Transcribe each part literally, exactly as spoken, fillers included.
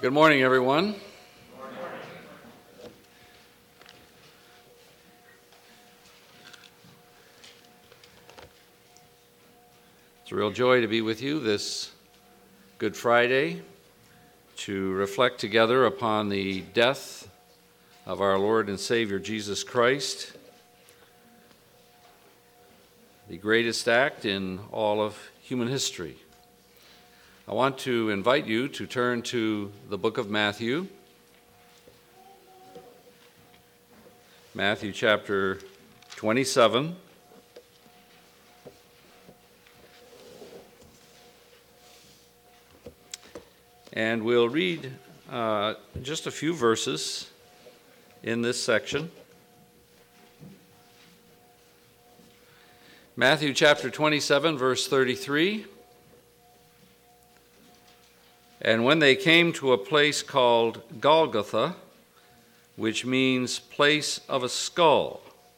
Good morning, everyone. It's a real joy to be with you this Good Friday to reflect together upon the death of our Lord and Savior Jesus Christ, the greatest act in all of human history. I want to invite you to turn to the book of Matthew, Matthew chapter twenty-seven. And we'll read uh, just a few verses in this section. Matthew chapter twenty-seven, verse thirty-three. And when they came to a place called Golgotha, which means place of a skull,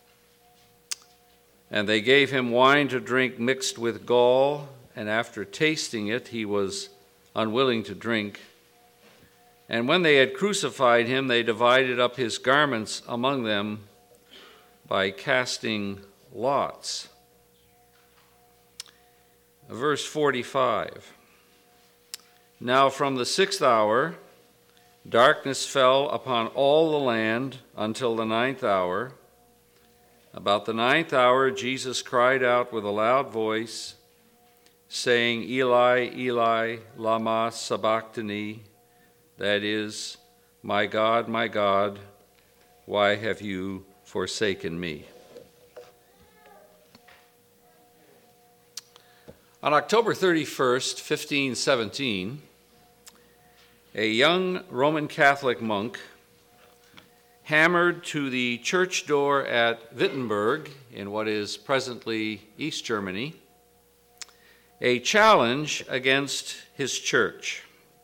and they gave him wine to drink mixed with gall, and after tasting it, he was unwilling to drink. And when they had crucified him, they divided up his garments among them by casting lots. Verse forty-five. Now from the sixth hour, darkness fell upon all the land until the ninth hour. About the ninth hour, Jesus cried out with a loud voice, saying, Eli, Eli, lama sabachthani, that is, my God, my God, why have you forsaken me? On October thirty-first, fifteen seventeen, a young Roman Catholic monk hammered to the church door at Wittenberg, in what is presently East Germany, a challenge against his church.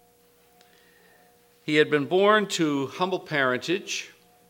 He had been born to humble parentage,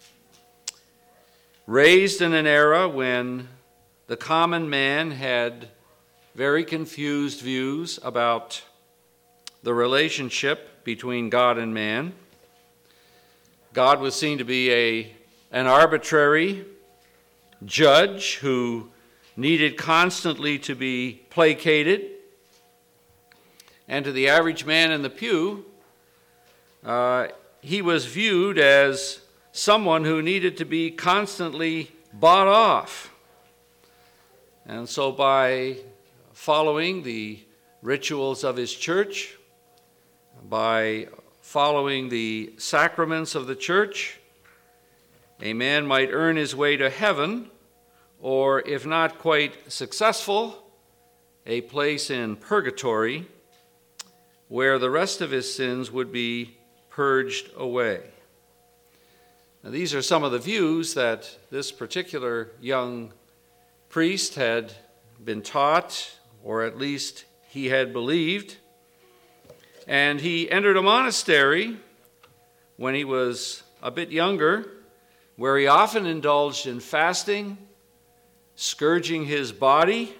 raised in an era when the common man had very confused views about the relationship between God and man. God was seen to be a, an arbitrary judge who needed constantly to be placated. And to the average man in the pew, uh, he was viewed as someone who needed to be constantly bought off. And so by following the rituals of his church, by following the sacraments of the church, a man might earn his way to heaven, or if not quite successful, a place in purgatory where the rest of his sins would be purged away. Now, these are some of the views that this particular young priest had been taught, or at least he had believed. And he entered a monastery when he was a bit younger, where he often indulged in fasting, scourging his body.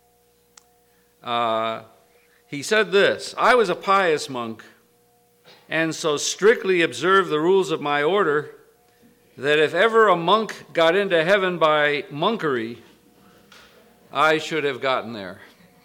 Uh, he said this, I was a pious monk, and so strictly observed the rules of my order that if ever a monk got into heaven by monkery, I should have gotten there.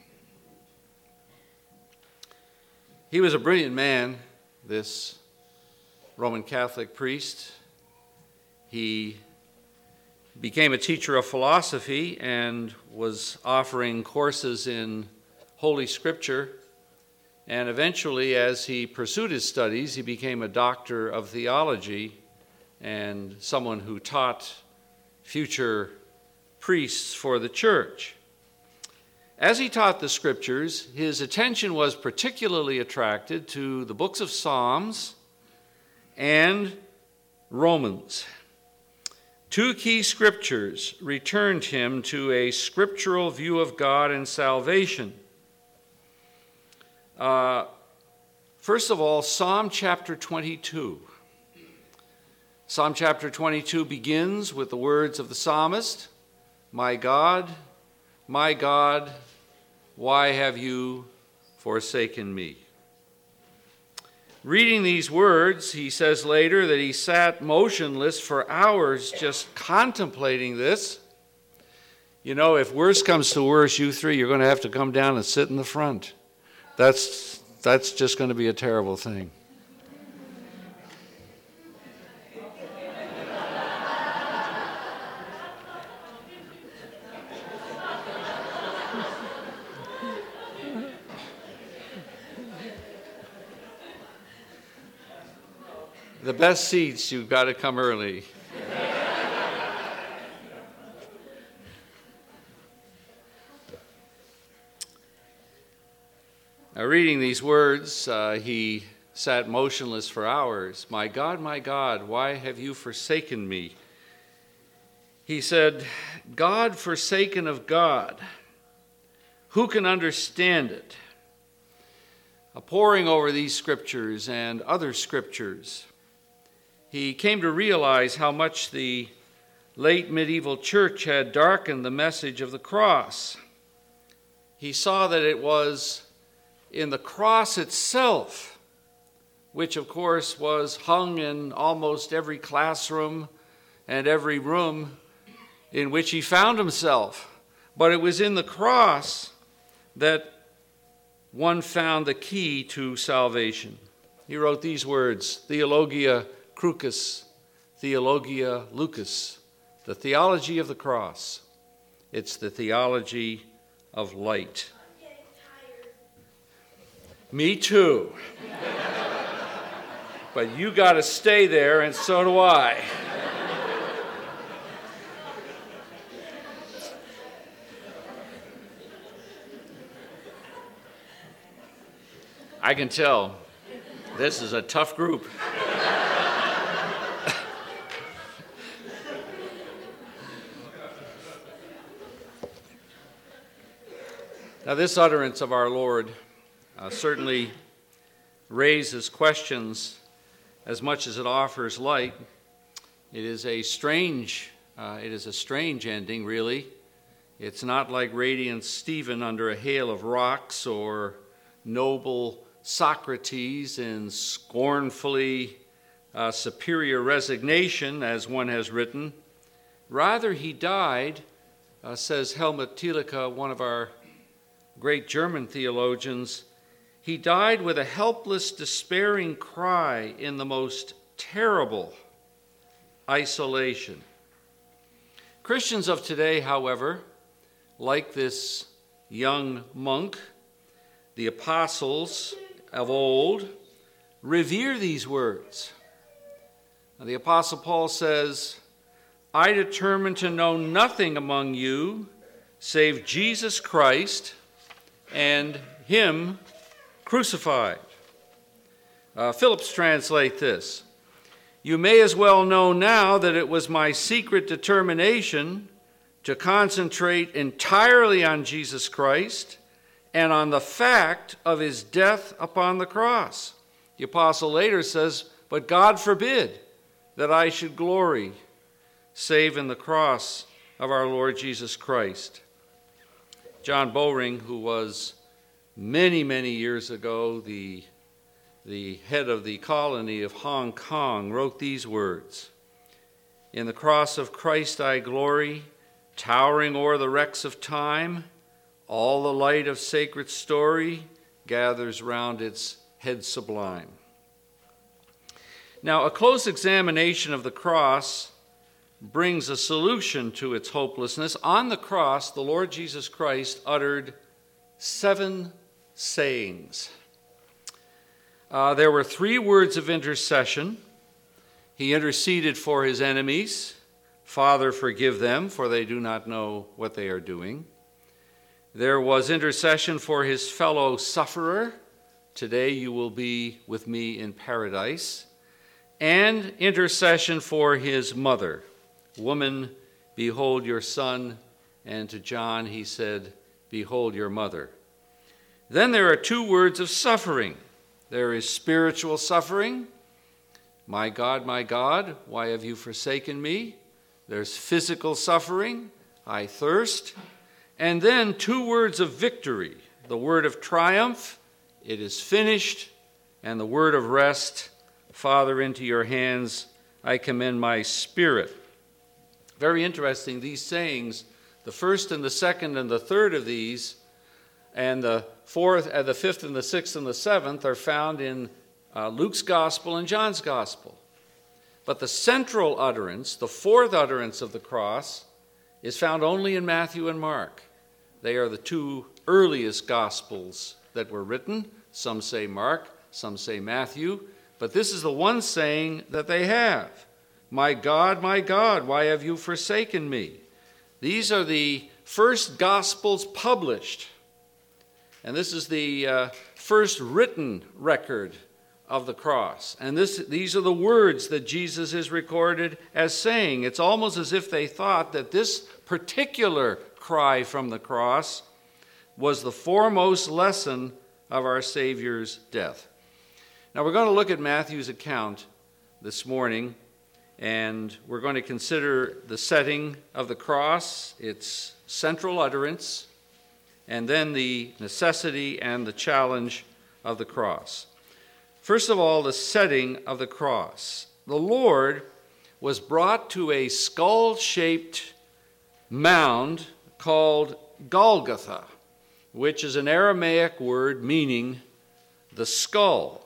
He was a brilliant man, this Roman Catholic priest. He became a teacher of philosophy and was offering courses in Holy Scripture. And eventually, as he pursued his studies, he became a doctor of theology and someone who taught future priests for the church. As he taught the Scriptures, his attention was particularly attracted to the books of Psalms and Romans. Two key scriptures returned him to a scriptural view of God and salvation. Uh, first of all, Psalm chapter twenty-two. Psalm chapter twenty-two begins with the words of the psalmist, My God, my God, why have you forsaken me? Reading these words, he says later that he sat motionless for hours just contemplating this. You know, if worse comes to worse, you three, you're going to have to come down and sit in the front. That's, that's just going to be a terrible thing. The best seats, you've got to come early. Now, reading these words, uh, he sat motionless for hours. My God, my God, why have you forsaken me? He said, God forsaken of God, who can understand it? Uh, poring over these scriptures and other scriptures, he came to realize how much the late medieval church had darkened the message of the cross. He saw that it was in the cross itself, which of course was hung in almost every classroom and every room in which he found himself. But it was in the cross that one found the key to salvation. He wrote these words, Theologia Crucis, Theologia Lucis, the theology of the cross. It's the theology of light. Me too. But you got to stay there, and so do I. I can tell this is a tough group. Now, this utterance of our Lord uh, certainly raises questions as much as it offers light. It is a strange, uh, it is a strange ending, really. It's not like radiant Stephen under a hail of rocks or noble Socrates in scornfully uh, superior resignation, as one has written. Rather, he died, uh, says Helmut Thielicke, one of our great German theologians, he died with a helpless, despairing cry in the most terrible isolation. Christians of today, however, like this young monk, the apostles of old, revere these words. Now, the Apostle Paul says, I determined to know nothing among you save Jesus Christ and him crucified. Uh, Phillips translate this. You may as well know now that it was my secret determination to concentrate entirely on Jesus Christ and on the fact of his death upon the cross. The apostle later says, but God forbid that I should glory save in the cross of our Lord Jesus Christ. John Bowring, who was many, many years ago the, the head of the colony of Hong Kong, wrote these words, in the cross of Christ I glory, towering o'er the wrecks of time, all the light of sacred story gathers round its head sublime. Now, a close examination of the cross brings a solution to its hopelessness. On the cross, the Lord Jesus Christ uttered seven sayings. Uh, there were three words of intercession. He interceded for his enemies. Father, forgive them, for they do not know what they are doing. There was intercession for his fellow sufferer. Today you will be with me in paradise. And intercession for his mother. Woman, behold your son. And to John he said, behold your mother. Then there are two words of suffering. There is spiritual suffering. My God, my God, why have you forsaken me? There's physical suffering. I thirst. And then two words of victory. The word of triumph. It is finished. and the word of rest. Father, into your hands I commend my spirit. Very interesting, these sayings, the first and the second and the third of these, and the fourth, and the fifth and the sixth and the seventh are found in uh, Luke's gospel and John's gospel. But the central utterance, the fourth utterance of the cross, is found only in Matthew and Mark. They are the two earliest gospels that were written. Some say Mark, some say Matthew, but this is the one saying that they have. My God, my God, why have you forsaken me? These are the first gospels published. And this is the uh, first written record of the cross. And this, these are the words that Jesus is recorded as saying. It's almost as if they thought that this particular cry from the cross was the foremost lesson of our Savior's death. Now we're going to look at Matthew's account this morning, and we're going to consider the setting of the cross, its central utterance, and then the necessity and the challenge of the cross. First of all, the setting of the cross. The Lord was brought to a skull-shaped mound called Golgotha, which is an Aramaic word meaning the skull.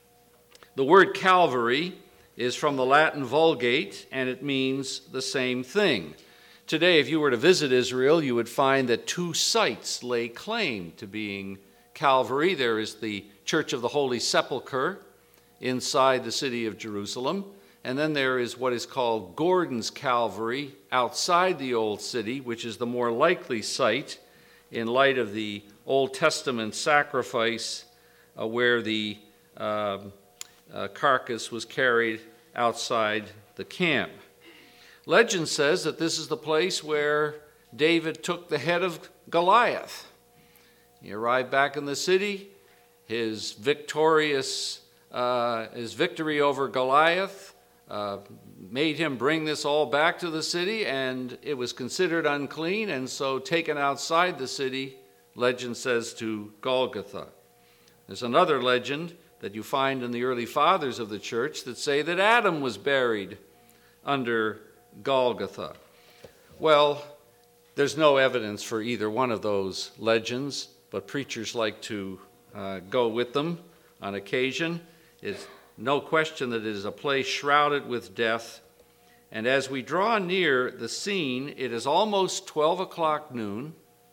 The word Calvary is from the Latin Vulgate, and it means the same thing. Today, if you were to visit Israel, you would find that two sites lay claim to being Calvary. There is the Church of the Holy Sepulchre inside the city of Jerusalem, and then there is what is called Gordon's Calvary outside the Old City, which is the more likely site in light of the Old Testament sacrifice uh, where the uh, uh, carcass was carried outside the camp. Legend says that this is the place where David took the head of Goliath. He arrived back in the city. His victorious, uh, his victory over Goliath uh, made him bring this all back to the city, and it was considered unclean, and so taken outside the city, legend says, to Golgotha. There's another legend that you find in the early fathers of the church that say that Adam was buried under Golgotha. Well, there's no evidence for either one of those legends, but preachers like to uh, go with them on occasion. It's no question that it is a place shrouded with death. And as we draw near the scene, it is almost twelve o'clock noon.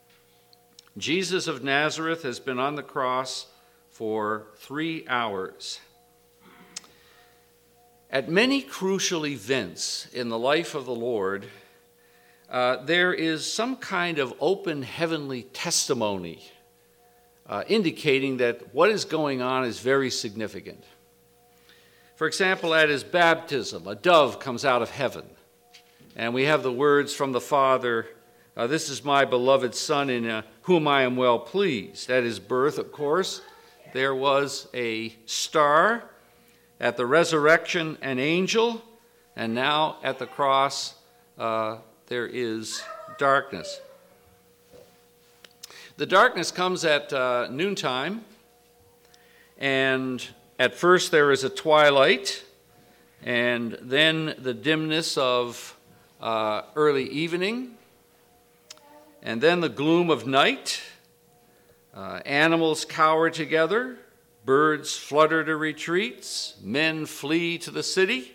Jesus of Nazareth has been on the cross for three hours. At many crucial events in the life of the Lord, uh, there is some kind of open heavenly testimony uh, indicating that what is going on is very significant. For example, at his baptism, a dove comes out of heaven, and we have the words from the Father, uh, "This is my beloved Son in uh, whom I am well pleased." At his birth, of course, there was a star. At the resurrection, an angel, and now at the cross, uh, there is darkness. The darkness comes at uh, noontime, and at first there is a twilight, and then the dimness of uh, early evening, and then the gloom of night. Uh, animals cower together. Birds flutter to retreats, men flee to the city.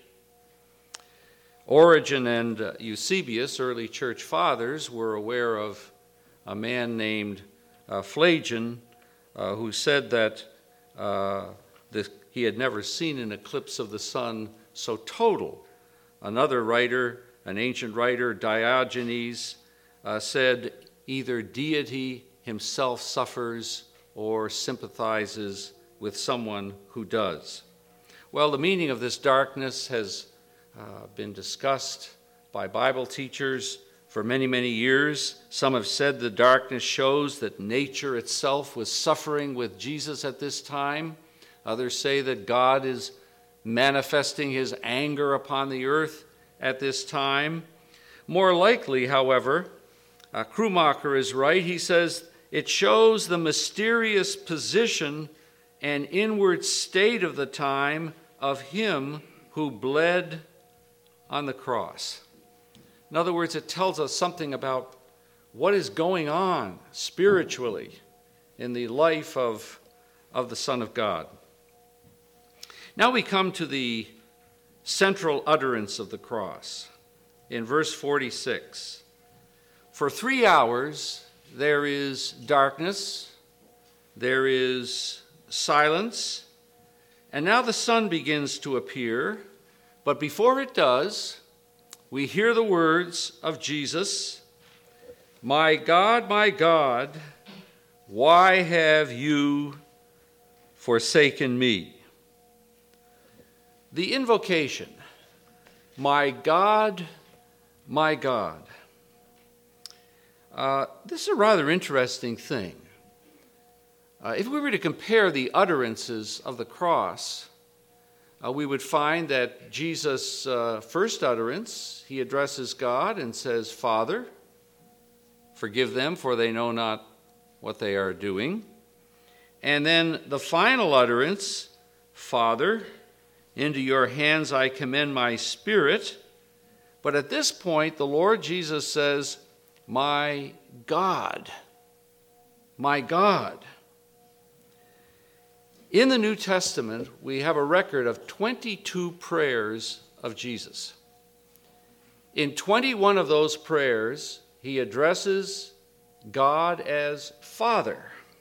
Origen and uh, Eusebius, early church fathers, were aware of a man named uh, Phlegon uh, who said that uh, this, he had never seen an eclipse of the sun so total. Another writer, an ancient writer, Diogenes, uh, said either deity himself suffers or sympathizes with someone who does. Well, the meaning of this darkness has uh, been discussed by Bible teachers for many, many years. Some have said the darkness shows that nature itself was suffering with Jesus at this time. Others say that God is manifesting his anger upon the earth at this time. More likely, however, uh, Krummacher is right. He says it shows the mysterious position an inward state of the time of him who bled on the cross. In other words, it tells us something about what is going on spiritually in the life of, of the Son of God. Now we come to the central utterance of the cross in verse forty-six. For three hours there is darkness, there is silence, and now the sun begins to appear. But before it does, we hear the words of Jesus, "My God, my God, why have you forsaken me?" The invocation, "My God, my God." Uh, this is a rather interesting thing. Uh, if we were to compare the utterances of the cross, uh, we would find that Jesus' uh, first utterance, he addresses God and says, "Father, forgive them, for they know not what they are doing." And then the final utterance, "Father, into your hands I commend my spirit." But at this point, the Lord Jesus says, "My God, my God." In the New Testament, we have a record of twenty-two prayers of Jesus. In twenty-one of those prayers, he addresses God as Father.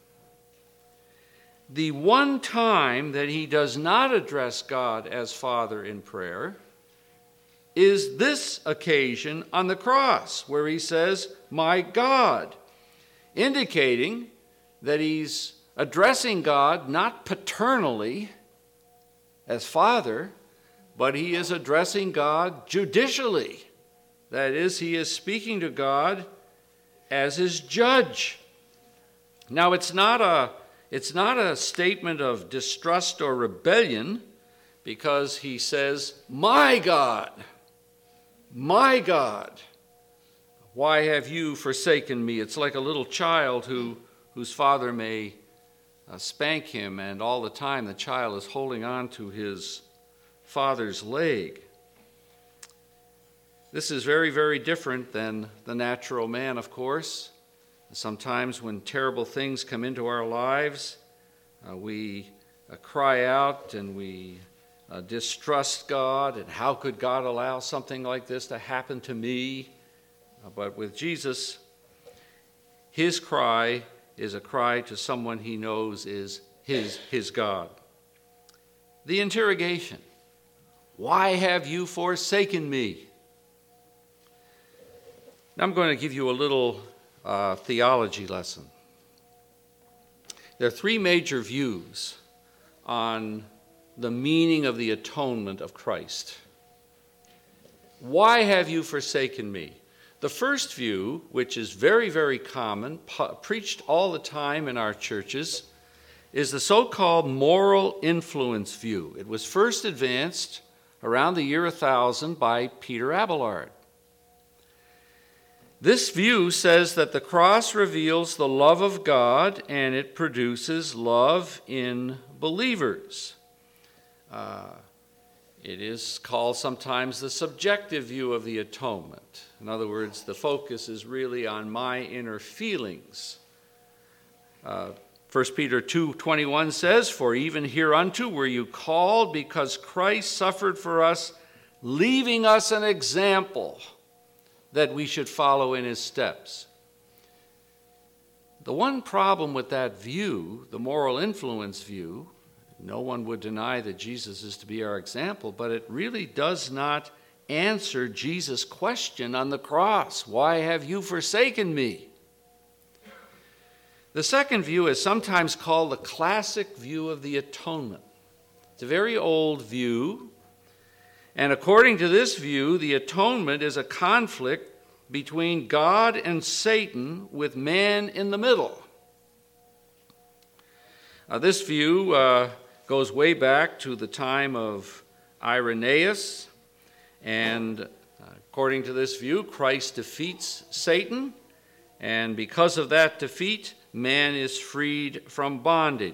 The one time that he does not address God as Father in prayer is this occasion on the cross, where he says, "My God," indicating that he's addressing God not paternally as Father, but he is addressing God judicially. That is, he is speaking to God as his judge. Now, it's not a, it's not a statement of distrust or rebellion, because he says, "My God, my God, why have you forsaken me?" It's like a little child who, whose father may uh, spank him, and all the time the child is holding on to his father's leg. This is very, very different than the natural man, of course. Sometimes when terrible things come into our lives, uh, we uh, cry out and we uh, distrust God, and how could God allow something like this to happen to me? Uh, but with Jesus, his cry is a cry to someone he knows is his, his God. The interrogation, "Why have you forsaken me?" Now I'm going to give you a little uh, theology lesson. There are three major views on the meaning of the atonement of Christ. Why have you forsaken me? The first view, which is very, very common, po- preached all the time in our churches, is the so-called moral influence view. It was first advanced around the year one thousand by Peter Abelard. This view says that the cross reveals the love of God, and it produces love in believers. Uh, it is called sometimes the subjective view of the atonement. In other words, the focus is really on my inner feelings. Uh, First Peter two twenty-one says, "For even hereunto were you called, because Christ suffered for us, leaving us an example that we should follow in his steps." The one problem with that view, the moral influence view, no one would deny that Jesus is to be our example, but it really does not answer Jesus' question on the cross, "Why have you forsaken me?" The second view is sometimes called the classic view of the atonement. It's a very old view, and according to this view, the atonement is a conflict between God and Satan, with man in the middle. Uh, this view uh, goes way back to the time of Irenaeus, and uh, according to this view, Christ defeats Satan, and because of that defeat, man is freed from bondage.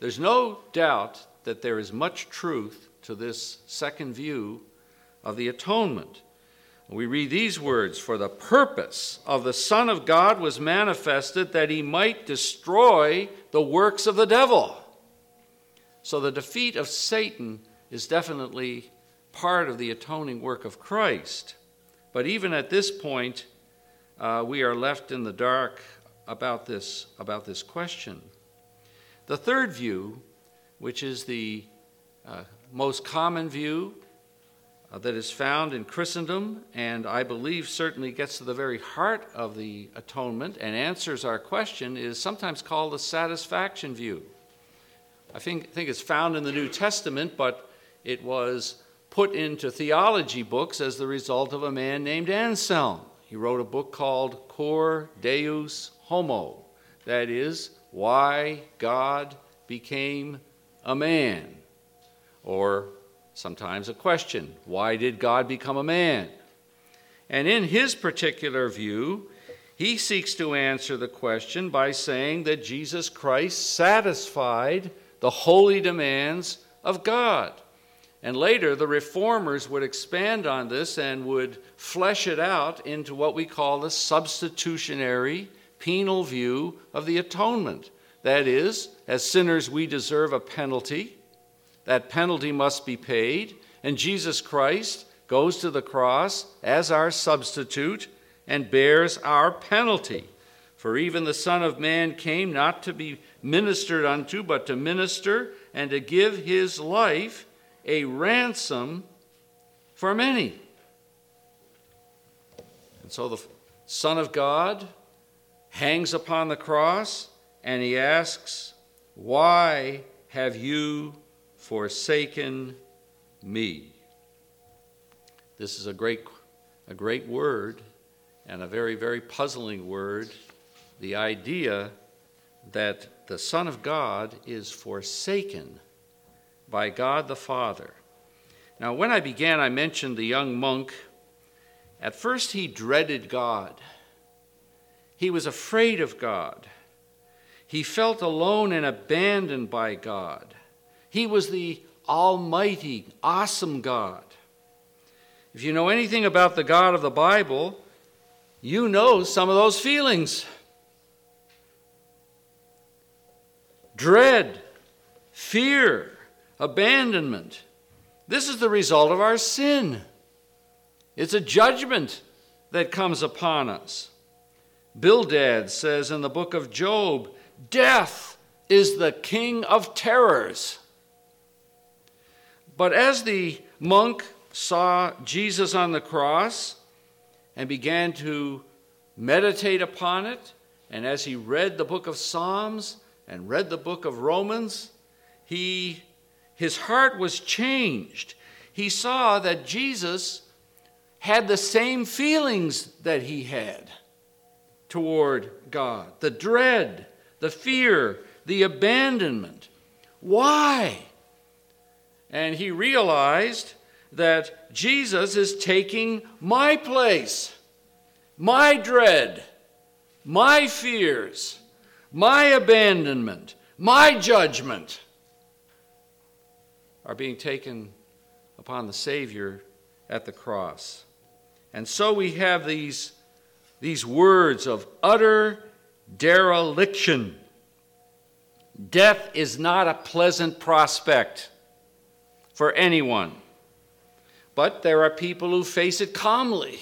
there's no doubt that there is much truth to this second view of the atonement. We read these words, "For the purpose of the Son of God was manifested that he might destroy the works of the devil." So the defeat of Satan is definitely part of the atoning work of Christ. But even at this point, uh, we are left in the dark about this, about this question. The third view, which is the uh, most common view uh, that is found in Christendom, and I believe certainly gets to the very heart of the atonement and answers our question, is sometimes called the satisfaction view. I think, think it's found in the New Testament, but it was put into theology books as the result of a man named Anselm. He wrote a book called Cor Deus Homo, that is, Why God Became a Man, or sometimes a question, why did God become a man? And in his particular view, he seeks to answer the question by saying that Jesus Christ satisfied the holy demands of God. And later, the reformers would expand on this and would flesh it out into what we call the substitutionary penal view of the atonement. That is, as sinners, we deserve a penalty. That penalty must be paid, and Jesus Christ goes to the cross as our substitute and bears our penalty. For even the Son of Man came not to be ministered unto, but to minister and to give his life a ransom for many. And so the Son of God hangs upon the cross, and he asks, "Why have you forsaken me?" This is a great, a great word, and a very, very puzzling word. The idea that the Son of God is forsaken by God the Father. Now, when I began, I mentioned the young monk. At first, he dreaded God. He was afraid of God. He felt alone and abandoned by God. He was the almighty, awesome God. If you know anything about the God of the Bible, you know some of those feelings. Dread, fear, abandonment. This is the result of our sin. It's a judgment that comes upon us. Bildad says in the book of Job, "Death is the king of terrors." But as the monk saw Jesus on the cross and began to meditate upon it, and as he read the book of Psalms and read the book of Romans, he, his heart was changed. He saw that Jesus had the same feelings that he had toward God. The dread, the fear, the abandonment. Why? And he realized that Jesus is taking my place, my dread, my fears, my abandonment, my judgment are being taken upon the Savior at the cross. And so we have these, these words of utter dereliction. Death is not a pleasant prospect for anyone, but there are people who face it calmly.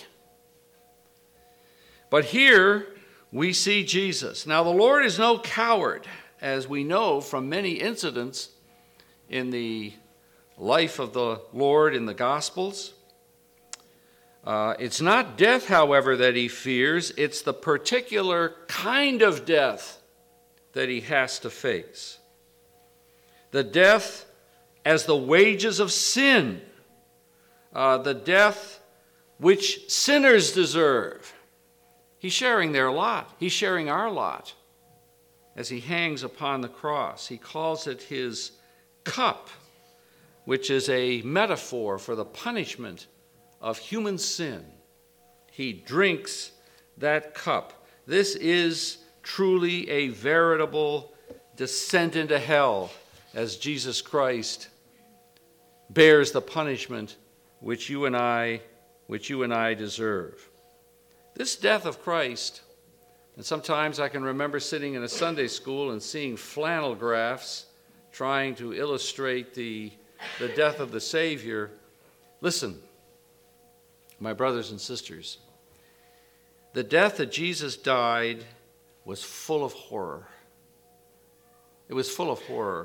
But here we see Jesus. Now, the Lord is no coward, as we know from many incidents in the life of the Lord in the Gospels. Uh, it's not death, however, that he fears. It's the particular kind of death that he has to face. The death as the wages of sin, uh, the death which sinners deserve. He's sharing their lot. He's sharing our lot as he hangs upon the cross. He calls it his cup, which is a metaphor for the punishment of human sin. He drinks that cup. This is truly a veritable descent into hell as Jesus Christ bears the punishment which you and I, which you and I deserve. This death of Christ, and sometimes I can remember sitting in a Sunday school and seeing flannel graphs trying to illustrate the, the death of the Savior. Listen, my brothers and sisters, the death that Jesus died was full of horror. It was full of horror.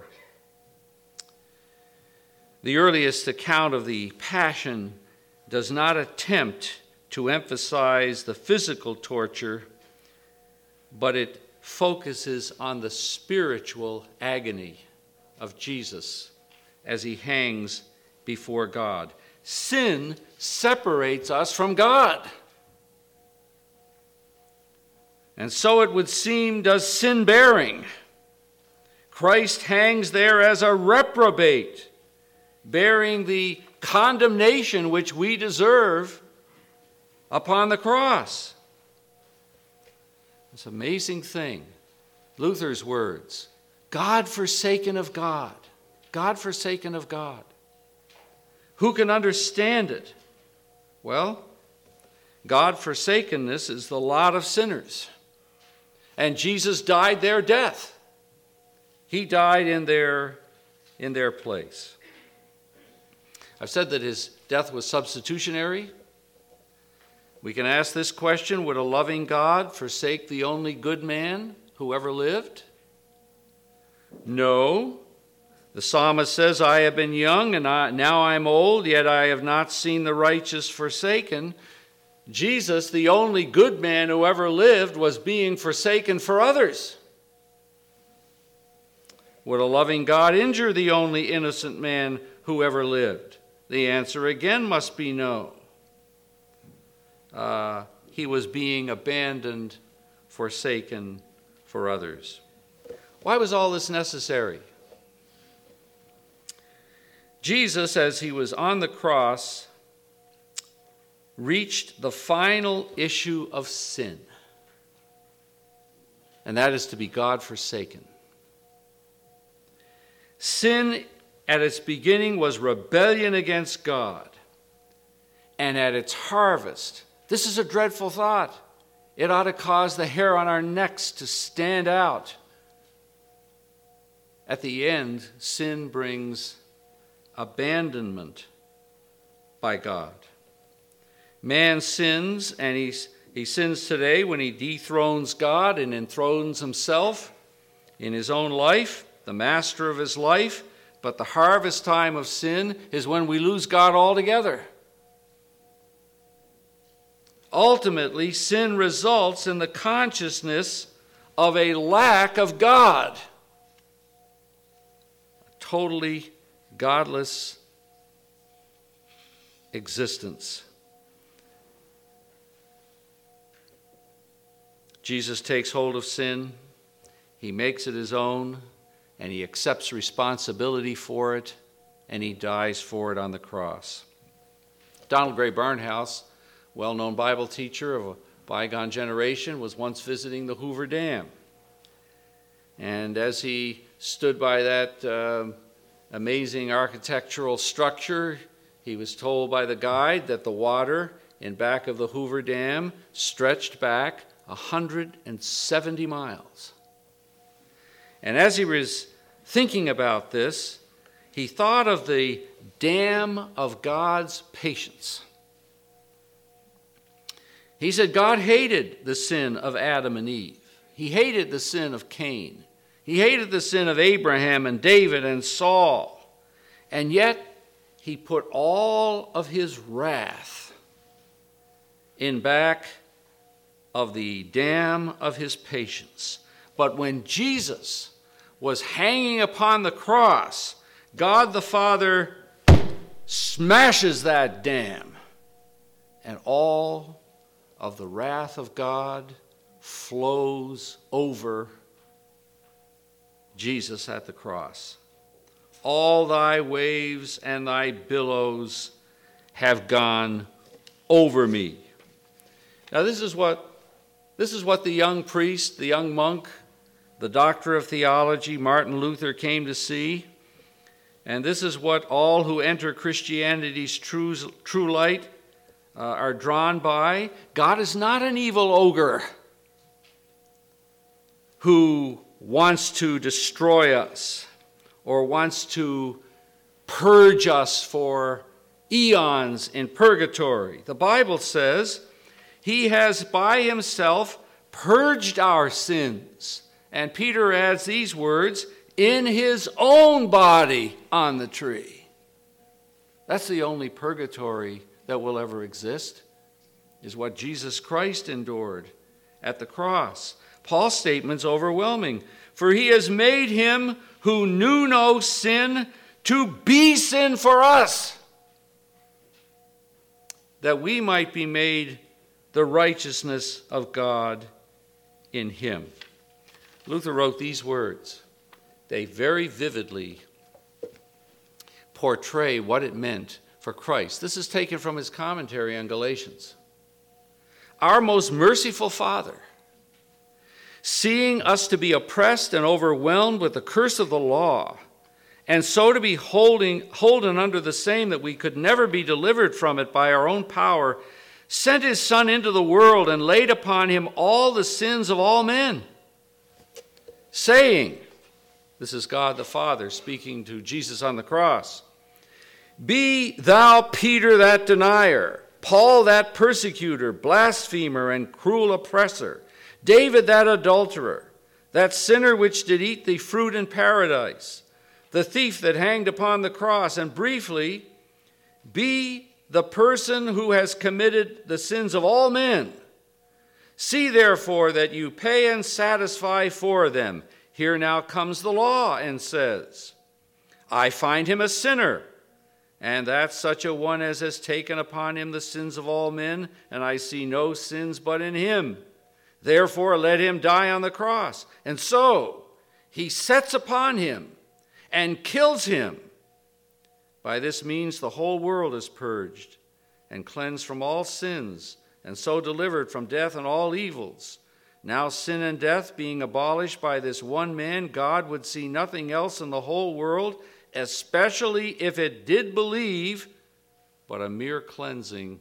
The earliest account of the Passion does not attempt to emphasize the physical torture, but it focuses on the spiritual agony of Jesus as he hangs before God. Sin separates us from God. And so it would seem does sin bearing. Christ hangs there as a reprobate, bearing the condemnation which we deserve upon the cross. This amazing thing, Luther's words, God forsaken of God, God forsaken of God. Who can understand it? Well, God forsakenness is the lot of sinners. And Jesus died their death. He died in their, in their place. I've said that his death was substitutionary. We can ask this question: would a loving God forsake the only good man who ever lived? No. The psalmist says, I have been young and I, now I am old, yet I have not seen the righteous forsaken. Jesus, the only good man who ever lived, was being forsaken for others. Would a loving God injure the only innocent man who ever lived? The answer again must be no. Uh, he was being abandoned, forsaken for others. Why was all this necessary? Jesus, as he was on the cross, reached the final issue of sin, and that is to be God forsaken. Sin at its beginning was rebellion against God, and at its harvest, this is a dreadful thought. It ought to cause the hair on our necks to stand out. At the end, sin brings abandonment by God. Man sins, and he's, he sins today when he dethrones God and enthrones himself in his own life, the master of his life. But the harvest time of sin is when we lose God altogether. Ultimately, sin results in the consciousness of a lack of God. A totally godless existence. Jesus takes hold of sin, he makes it his own, and he accepts responsibility for it, and he dies for it on the cross. Donald Gray Barnhouse, well-known Bible teacher of a bygone generation, was once visiting the Hoover Dam. And as he stood by that uh, amazing architectural structure, he was told by the guide that the water in back of the Hoover Dam stretched back one hundred seventy miles. And as he was thinking about this, he thought of the dam of God's patience. He said God hated the sin of Adam and Eve. He hated the sin of Cain. He hated the sin of Abraham and David and Saul. And yet, he put all of his wrath in back of the dam of his patience. But when Jesus was hanging upon the cross, God the Father smashes that dam, and all of the wrath of God flows over Jesus at the cross. All thy waves and thy billows have gone over me. Now this is what this is what the young priest, the young monk, the doctor of theology, Martin Luther, came to see. And this is what all who enter Christianity's true, true light uh, are drawn by. God is not an evil ogre who wants to destroy us or wants to purge us for eons in purgatory. The Bible says he has by himself purged our sins. And Peter adds these words, in his own body on the tree. That's the only purgatory that will ever exist, is what Jesus Christ endured at the cross. Paul's statement's overwhelming. For he has made him who knew no sin to be sin for us, that we might be made the righteousness of God in him. Luther wrote these words. They very vividly portray what it meant for Christ. This is taken from his commentary on Galatians. Our most merciful Father, seeing us to be oppressed and overwhelmed with the curse of the law, and so to be holding, holden under the same that we could never be delivered from it by our own power, sent his Son into the world and laid upon him all the sins of all men, saying, this is God the Father speaking to Jesus on the cross, be thou Peter that denier, Paul that persecutor, blasphemer, and cruel oppressor, David that adulterer, that sinner which did eat the fruit in paradise, the thief that hanged upon the cross, and briefly, be the person who has committed the sins of all men. See therefore that you pay and satisfy for them. Here now comes the law and says, I find him a sinner, and that such a one as has taken upon him the sins of all men, and I see no sins but in him. Therefore let him die on the cross. And so he sets upon him and kills him. By this means the whole world is purged and cleansed from all sins, and so delivered from death and all evils. Now sin and death being abolished by this one man, God would see nothing else in the whole world, especially if it did believe, but a mere cleansing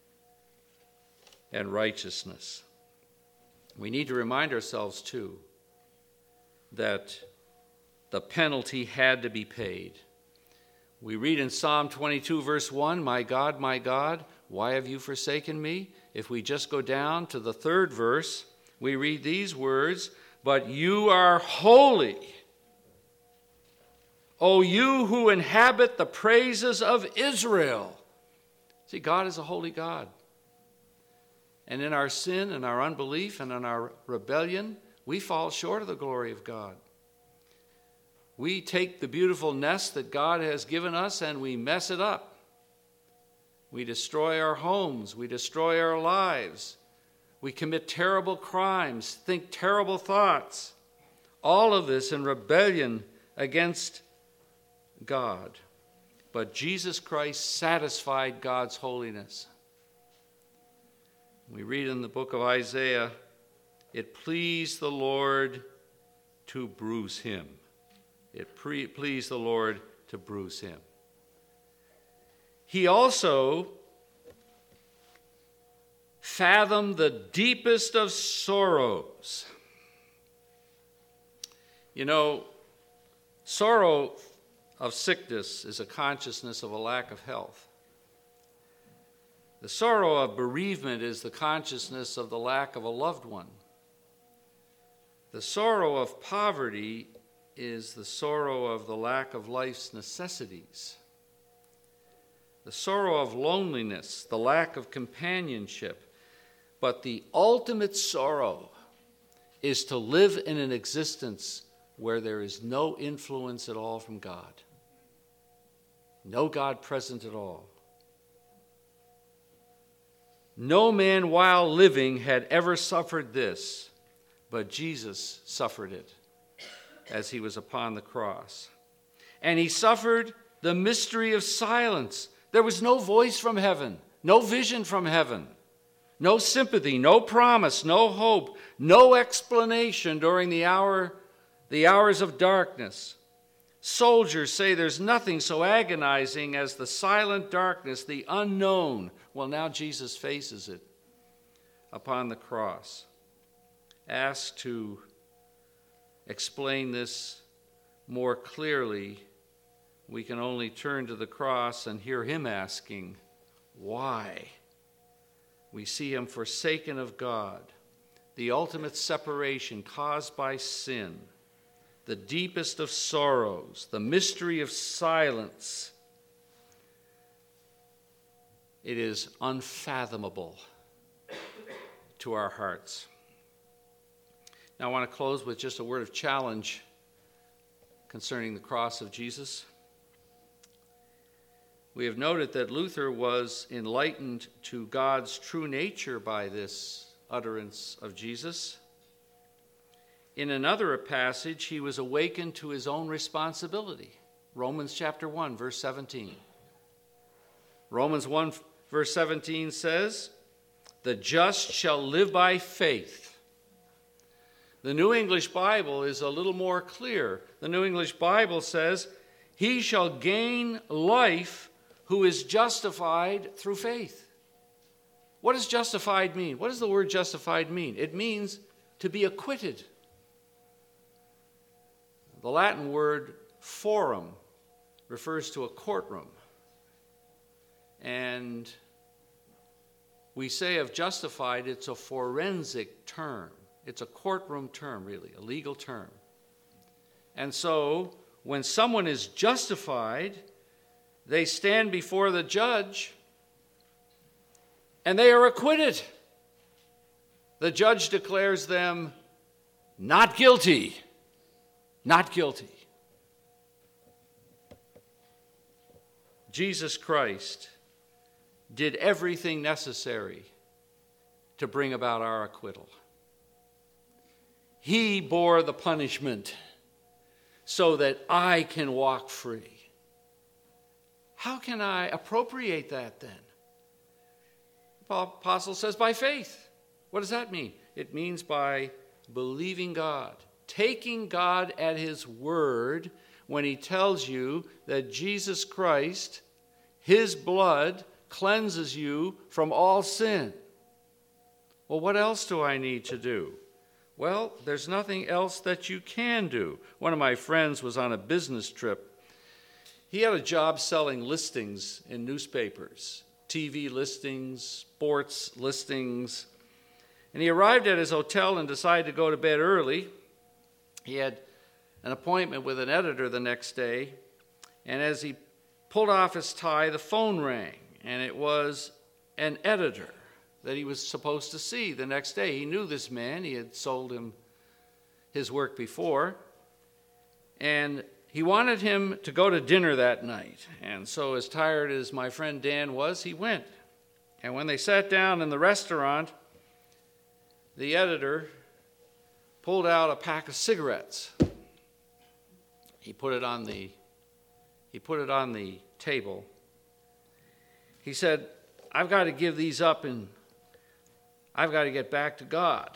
and righteousness. We need to remind ourselves, too, that the penalty had to be paid. We read in Psalm twenty-two, verse one, my God, my God, why have you forsaken me? If we just go down to the third verse, we read these words, but you are holy, O you who inhabit the praises of Israel. See, God is a holy God. And in our sin and our unbelief and in our rebellion, we fall short of the glory of God. We take the beautiful nest that God has given us and we mess it up. We destroy our homes. We destroy our lives. We commit terrible crimes, think terrible thoughts. All of this in rebellion against God. But Jesus Christ satisfied God's holiness. We read in the book of Isaiah, it pleased the Lord to bruise him. It pre- pleased the Lord to bruise him. He also fathomed the deepest of sorrows. You know, sorrow of sickness is a consciousness of a lack of health. The sorrow of bereavement is the consciousness of the lack of a loved one. The sorrow of poverty is the sorrow of the lack of life's necessities. The sorrow of loneliness, the lack of companionship. But the ultimate sorrow is to live in an existence where there is no influence at all from God. No God present at all. No man while living had ever suffered this, but Jesus suffered it as he was upon the cross. And he suffered the mystery of silence. There was no voice from heaven, no vision from heaven, no sympathy, no promise, no hope, no explanation during the hour, the hours of darkness. Soldiers say there's nothing so agonizing as the silent darkness, the unknown. Well, now Jesus faces it upon the cross. Asked to explain this more clearly, we can only turn to the cross and hear him asking, why? We see him forsaken of God, the ultimate separation caused by sin, the deepest of sorrows, the mystery of silence. It is unfathomable to our hearts. Now I want to close with just a word of challenge concerning the cross of Jesus. We have noted that Luther was enlightened to God's true nature by this utterance of Jesus. In another passage, he was awakened to his own responsibility. Romans chapter one, verse seventeen. Romans one, verse seventeen says, "The just shall live by faith." The New English Bible is a little more clear. The New English Bible says, "He shall gain life who is justified through faith." What does justified mean? What does the word justified mean? It means to be acquitted. The Latin word forum refers to a courtroom. And we say of justified, it's a forensic term. It's a courtroom term, really, a legal term. And so, when someone is justified, they stand before the judge and they are acquitted. The judge declares them not guilty. Not guilty. Jesus Christ did everything necessary to bring about our acquittal. He bore the punishment so that I can walk free. How can I appropriate that then? The apostle says by faith. What does that mean? It means by believing God, taking God at his word when he tells you that Jesus Christ, his blood, cleanses you from all sin. Well, what else do I need to do? Well, there's nothing else that you can do. One of my friends was on a business trip. He had a job selling listings in newspapers, T V listings, sports listings. And he arrived at his hotel and decided to go to bed early. He had an appointment with an editor the next day. And as he pulled off his tie, the phone rang. And it was an editor that he was supposed to see the next day. He knew this man. He had sold him his work before. And he wanted him to go to dinner that night. And so as tired as my friend Dan was, he went. And when they sat down in the restaurant, the editor pulled out a pack of cigarettes. He put it on the, he put it on the table. He said, "I've got to give these up and I've got to get back to God."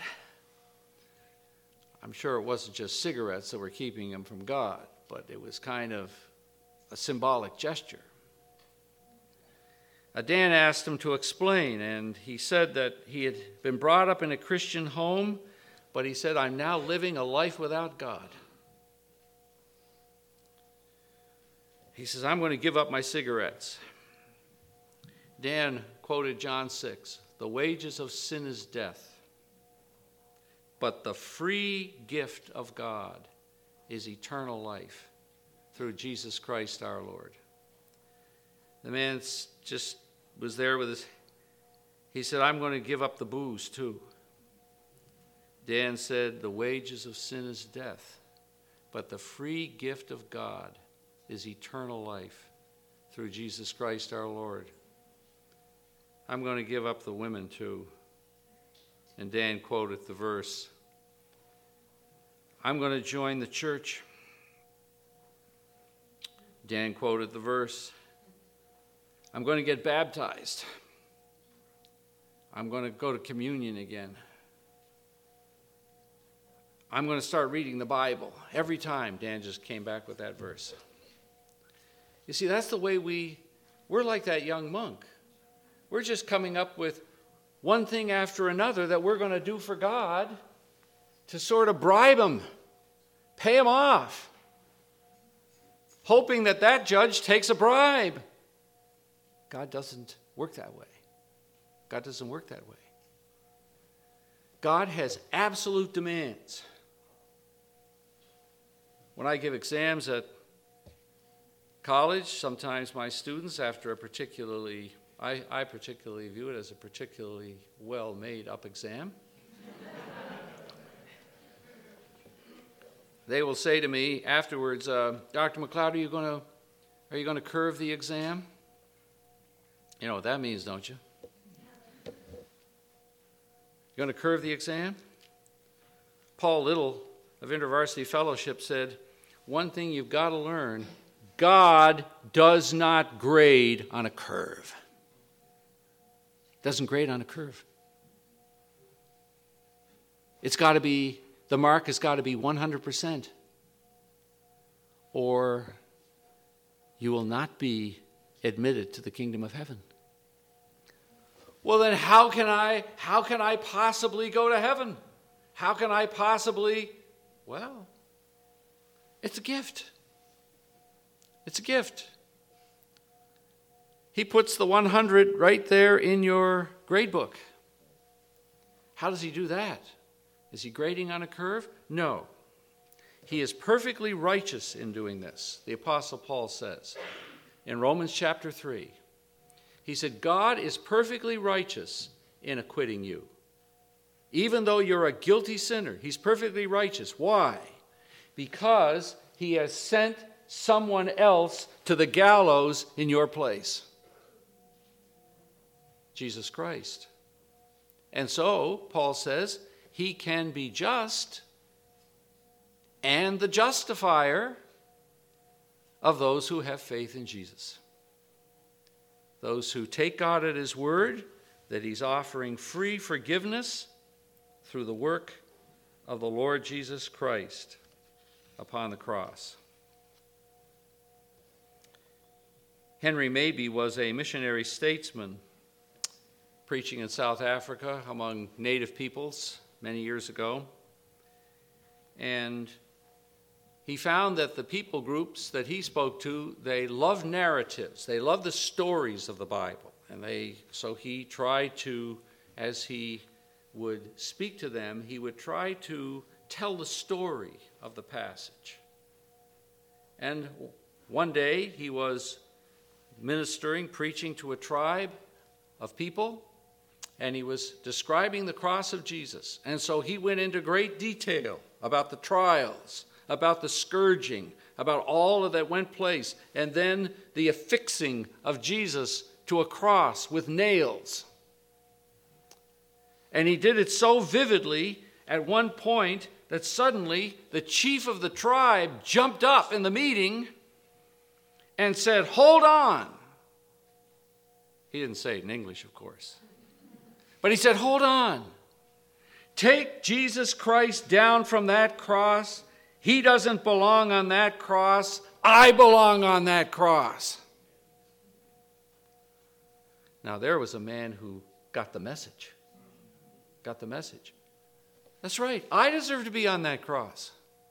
I'm sure it wasn't just cigarettes that were keeping him from God, but it was kind of a symbolic gesture. Uh, Dan asked him to explain, and he said that he had been brought up in a Christian home, but he said, "I'm now living a life without God." He says, "I'm going to give up my cigarettes." Dan quoted John six, "The wages of sin is death, but the free gift of God is eternal life through Jesus Christ our Lord." The man just was there with his, he said, "I'm going to give up the booze too." Dan said, "The wages of sin is death, but the free gift of God is eternal life through Jesus Christ our Lord." "I'm going to give up the women too." And Dan quoted the verse, "I'm going to join the church." Dan quoted the verse, "I'm going to get baptized. I'm going to go to communion again. I'm going to start reading the Bible. Every time Dan just came back with that verse. You see, that's the way we, we're like that young monk. We're just coming up with one thing after another that we're going to do for God to sort of bribe him, pay him off, hoping that that judge takes a bribe. God doesn't work that way. God doesn't work that way. God has absolute demands. When I give exams at college, sometimes my students, after a particularly, I, I particularly view it as a particularly well-made up exam, they will say to me afterwards, uh, Doctor McLeod, are you going to are you going to curve the exam? You know what that means, don't you? You're going to curve the exam? Paul Little of InterVarsity Fellowship said, one thing you've got to learn, God does not grade on a curve. Doesn't grade on a curve. It's got to be, the mark has got to be one hundred percent. Or you will not be admitted to the kingdom of heaven. Well, then how can I, how can I possibly go to heaven? How can I possibly, well, it's a gift. It's a gift. He puts the one hundred right there in your grade book. How does he do that? Is he grading on a curve? No. He is perfectly righteous in doing this, the Apostle Paul says in Romans chapter three. He said, God is perfectly righteous in acquitting you. Even though you're a guilty sinner, he's perfectly righteous. Why? Because he has sent someone else to the gallows in your place. Jesus Christ. And so, Paul says, he can be just and the justifier of those who have faith in Jesus. Those who take God at his word, that he's offering free forgiveness through the work of the Lord Jesus Christ upon the cross. Henry Mabie was a missionary statesman preaching in South Africa among native peoples many years ago. And he found that the people groups that he spoke to, they loved narratives. They loved the stories of the Bible. And they, so he tried to, as he would speak to them, he would try to tell the story of the passage. And one day he was ministering, preaching to a tribe of people, and he was describing the cross of Jesus. And so he went into great detail about the trials, about the scourging, about all of that went place, and then the affixing of Jesus to a cross with nails. And he did it so vividly at one point that suddenly the chief of the tribe jumped up in the meeting and said, "Hold on." He didn't say it in English, of course. But he said, "Hold on. Take Jesus Christ down from that cross. He doesn't belong on that cross. I belong on that cross." Now, there was a man who got the message. Got the message. That's right. I deserve to be on that cross.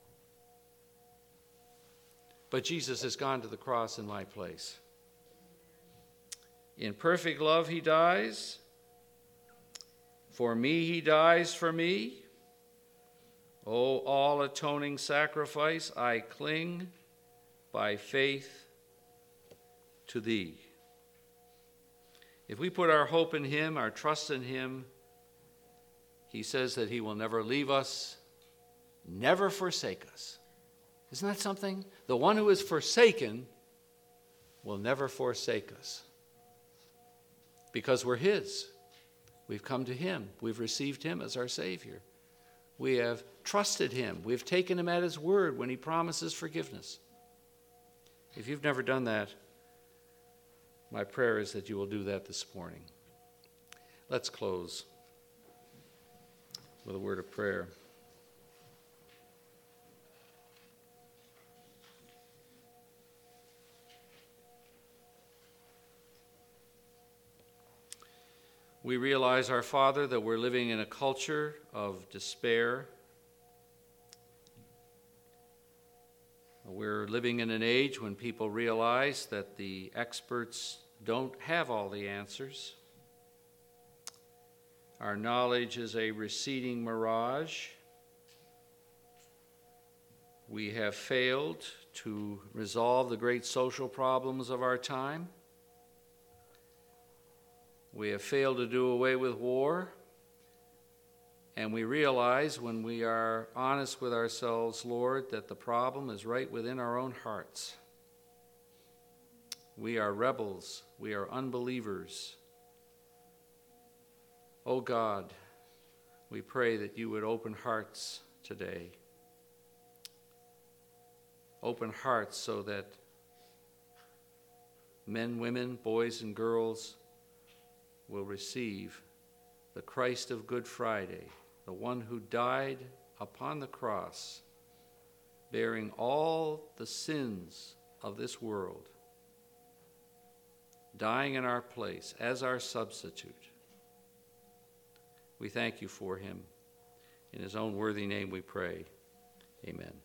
But Jesus has gone to the cross in my place. In perfect love, he dies. For me, he dies for me. O all atoning sacrifice, I cling by faith to thee. If we put our hope in him, our trust in him, he says that he will never leave us, never forsake us. Isn't that something? The one who is forsaken will never forsake us. Because we're his. We've come to him. We've received him as our Savior. We have trusted him. We've taken him at his word when he promises forgiveness. If you've never done that, my prayer is that you will do that this morning. Let's close with a word of prayer. We realize, our Father, that we're living in a culture of despair. We're living in an age when people realize that the experts don't have all the answers. Our knowledge is a receding mirage. We have failed to resolve the great social problems of our time. We have failed to do away with war. And we realize, when we are honest with ourselves, Lord, that the problem is right within our own hearts. We are rebels. We are unbelievers. Oh God, we pray that you would open hearts today. Open hearts so that men, women, boys, and girls will receive the Christ of Good Friday, the one who died upon the cross, bearing all the sins of this world, dying in our place as our substitute. We thank you for him. In his own worthy name we pray. Amen.